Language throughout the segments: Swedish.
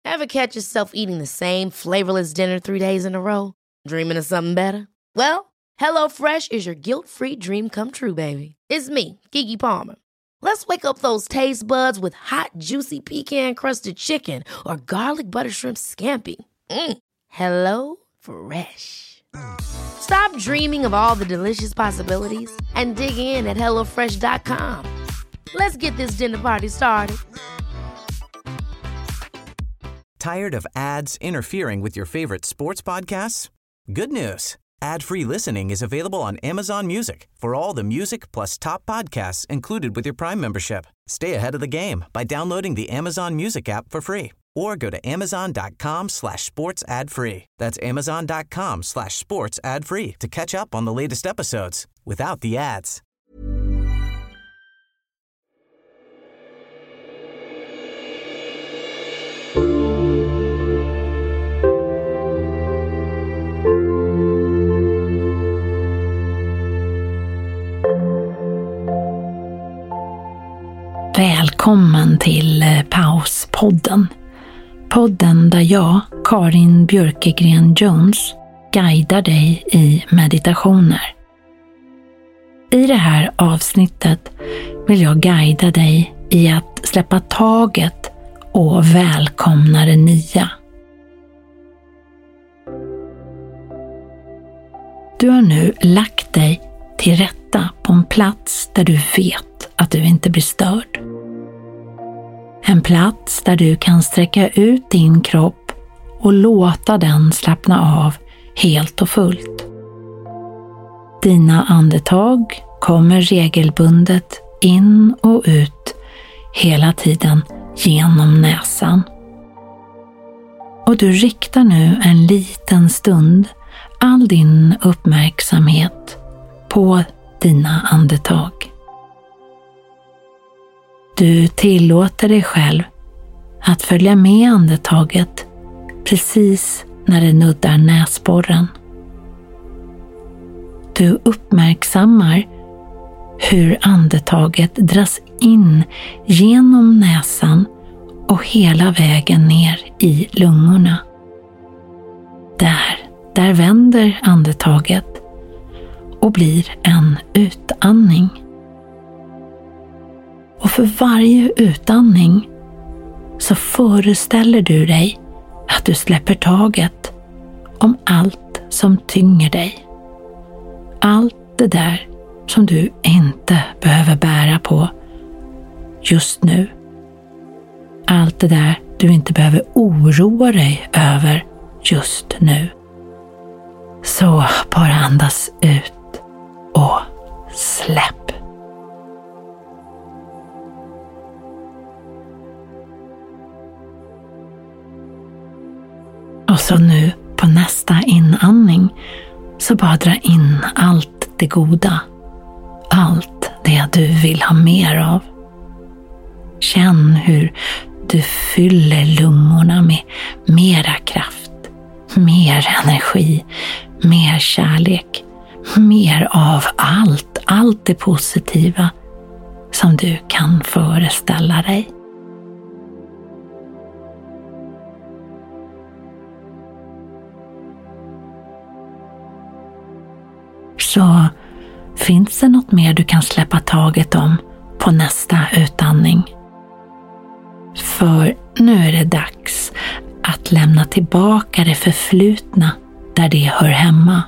Ever catch yourself eating the same flavorless dinner 3 days in a row? Dreaming of something better? Well, HelloFresh is your guilt-free dream come true, baby. It's me, Keke Palmer. Let's wake up those taste buds with hot, juicy pecan-crusted chicken or garlic butter shrimp scampi. Hello Fresh. Stop dreaming of all the delicious possibilities and dig in at HelloFresh.com. Let's get this dinner party started. Tired of ads interfering with your favorite sports podcasts? Good news. Ad-free listening is available on Amazon Music for all the music plus top podcasts included with your Prime membership. Stay ahead of the game by downloading the Amazon Music app for free or go to amazon.com/sports ad free. That's amazon.com/sports ad free to catch up on the latest episodes without the ads. Välkommen till Pauspodden. Podden där jag, Karin Björkegren Jones, guidar dig i meditationer. I det här avsnittet vill jag guida dig i att släppa taget och välkomna det nya. Du har nu lagt dig till rätta på en plats där du vet att du inte blir störd. En plats där du kan sträcka ut din kropp och låta den slappna av helt och fullt. Dina andetag kommer regelbundet in och ut hela tiden genom näsan. Och du riktar nu en liten stund all din uppmärksamhet på dina andetag. Du tillåter dig själv att följa med andetaget precis när det nuddar näsborren. Du uppmärksammar hur andetaget dras in genom näsan och hela vägen ner i lungorna. Där vänder andetaget och blir en utandning. Och för varje utandning så föreställer du dig att du släpper taget om allt som tynger dig. Allt det där som du inte behöver bära på just nu. Allt det där du inte behöver oroa dig över just nu. Så bara andas ut och släpp. Och så nu på nästa inandning så bara dra in allt det goda. Allt det du vill ha mer av. Känn hur du fyller lungorna med mera kraft, mer energi, mer kärlek, mer av allt det positiva som du kan föreställa dig. Så finns det något mer du kan släppa taget om på nästa utandning. För nu är det dags att lämna tillbaka det förflutna där det hör hemma.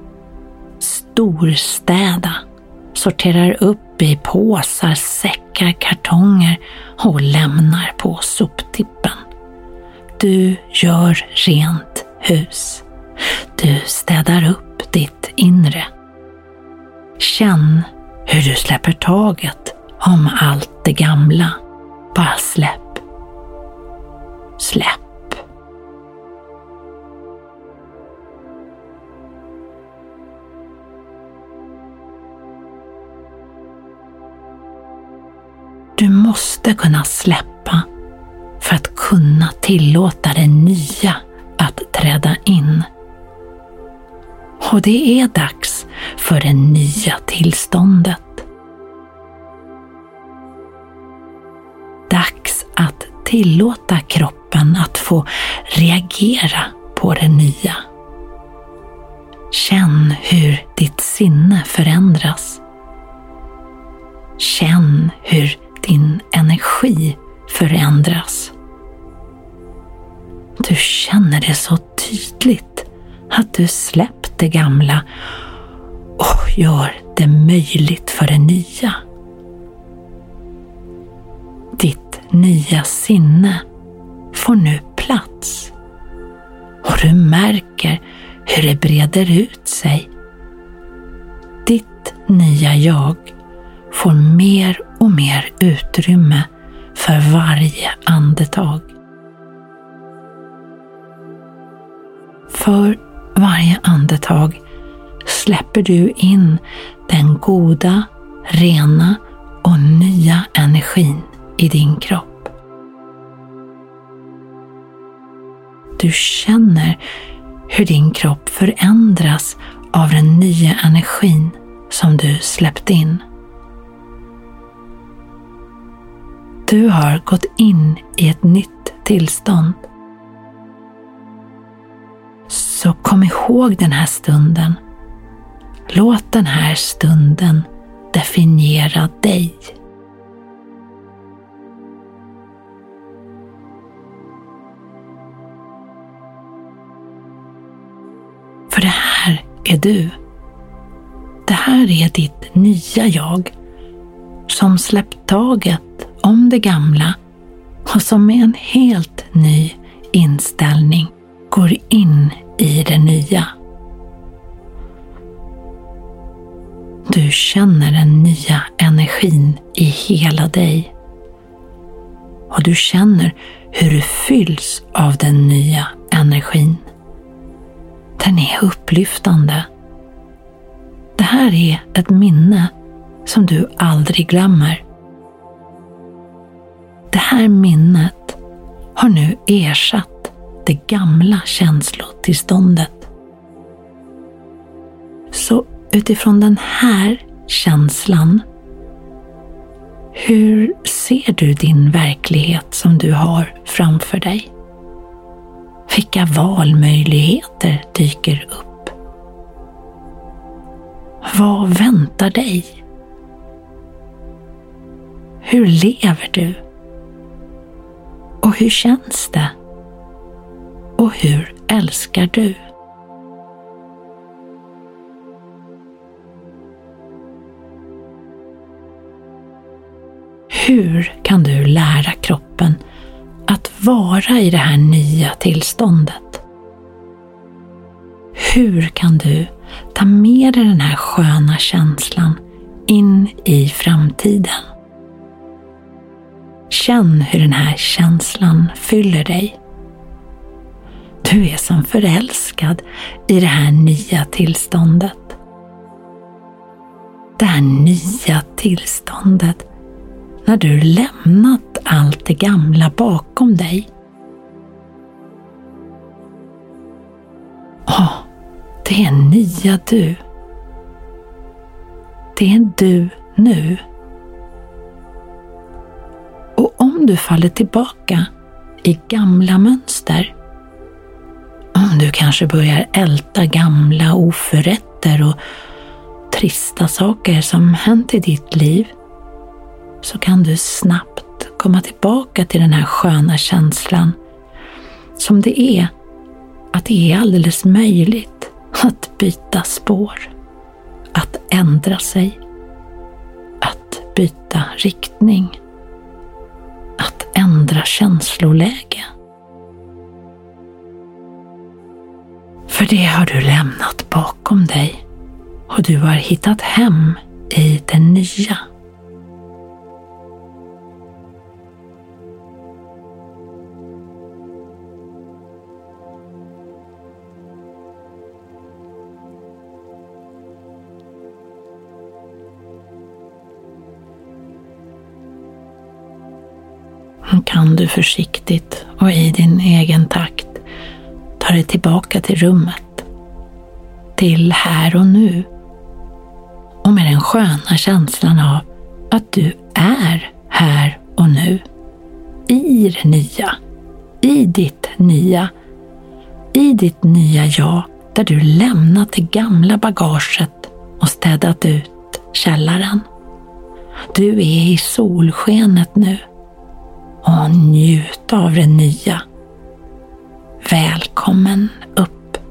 Storstäda, sorterar upp i påsar, säckar, kartonger och lämnar på soptippen. Du gör rent hus. Du städar upp ditt inre. Känn hur du släpper taget om allt det gamla. Bara släpp. Släpp. Du måste kunna släppa för att kunna tillåta det nya att träda in. Och det är dags för det nya tillståndet. Dags att tillåta kroppen förmågan att få reagera på det nya. Känn hur ditt sinne förändras. Känn hur din energi förändras. Du känner det så tydligt att du släppt det gamla och gör det möjligt för det nya. Ditt nya sinne får nu plats och du märker hur det breder ut sig. Ditt nya jag får mer och mer utrymme för varje andetag. För varje andetag släpper du in den goda, rena och nya energin i din kropp. Du känner hur din kropp förändras av den nya energin som du släppt in. Du har gått in i ett nytt tillstånd. Så kom ihåg den här stunden. Låt den här stunden definiera dig. För det här är du. Det här är ditt nya jag som släppt taget om det gamla och som med en helt ny inställning går in i det nya. Du känner den nya energin i hela dig och du känner hur du fylls av den nya energin. Den är upplyftande. Det här är ett minne som du aldrig glömmer. Det här minnet har nu ersatt det gamla känslotillståndet. Så utifrån den här känslan, hur ser du din verklighet som du har framför dig? Vilka valmöjligheter dyker upp? Vad väntar dig? Hur lever du? Och hur känns det? Och hur älskar du? Hur kan du lära kroppen att vara i det här nya tillståndet? Hur kan du ta med dig den här sköna känslan in i framtiden? Känn hur den här känslan fyller dig. Du är som förälskad i det här nya tillståndet. Det här nya tillståndet när du lämnat allt det gamla bakom dig. Det är nya du. Det är du nu. Och om du faller tillbaka i gamla mönster, om du kanske börjar älta gamla oförrätter och trista saker som hänt i ditt liv, så kan du snabbt komma tillbaka till den här sköna känslan som det är att det är alldeles möjligt att byta spår, att ändra sig, att byta riktning, att ändra känsloläge. För det har du lämnat bakom dig och du har hittat hem i det nya. Kan du försiktigt och i din egen takt ta dig tillbaka till rummet, till här och nu, och med den sköna känslan av att du är här och nu, i det nya, i ditt nya jag, där du lämnat det gamla bagaget och städat ut källaren. Du är i solskenet nu och njut av det nya. Välkommen upp.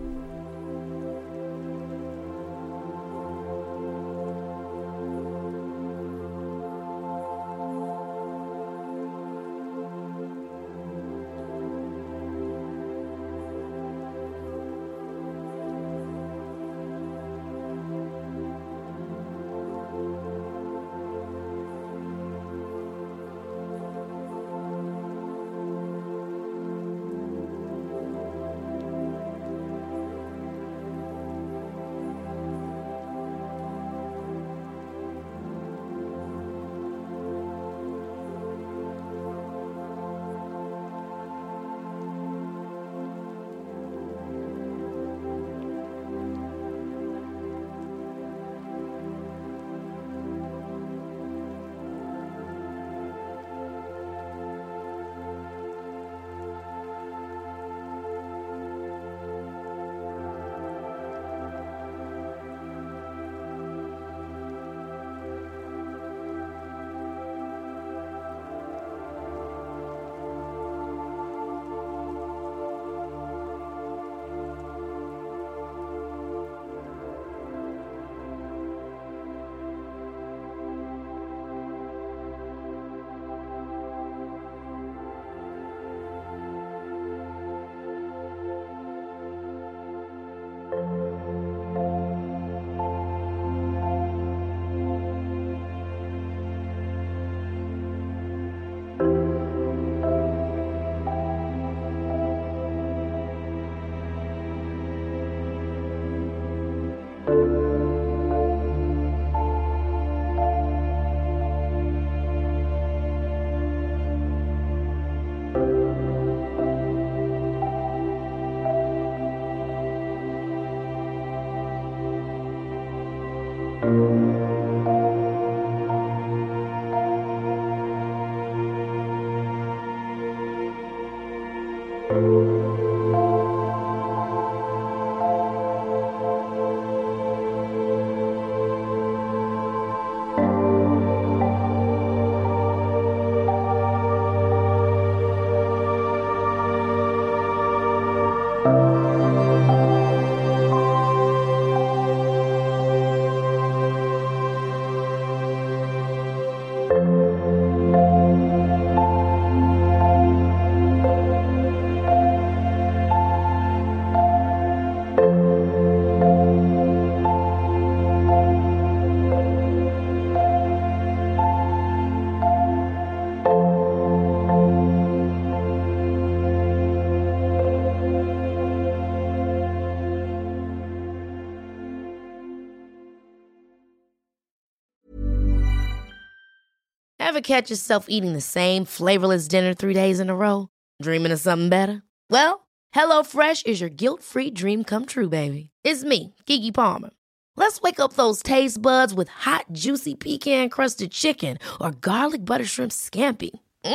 Ever catch yourself eating the same flavorless dinner 3 days in a row? Dreaming of something better? Well, HelloFresh is your guilt-free dream come true, baby. It's me, Keke Palmer. Let's wake up those taste buds with hot, juicy pecan-crusted chicken or garlic butter shrimp scampi.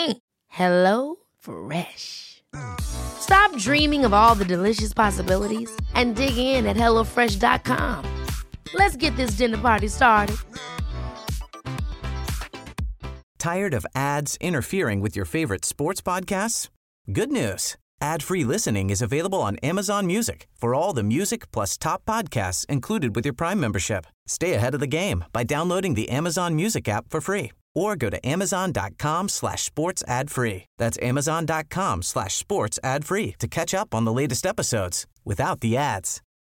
Hello Fresh. Stop dreaming of all the delicious possibilities and dig in at HelloFresh.com. Let's get this dinner party started. Tired of ads interfering with your favorite sports podcasts? Good news. Ad-free listening is available on Amazon Music for all the music plus top podcasts included with your Prime membership. Stay ahead of the game by downloading the Amazon Music app for free or go to amazon.com/sports ad free. That's amazon.com/sports ad free to catch up on the latest episodes without the ads.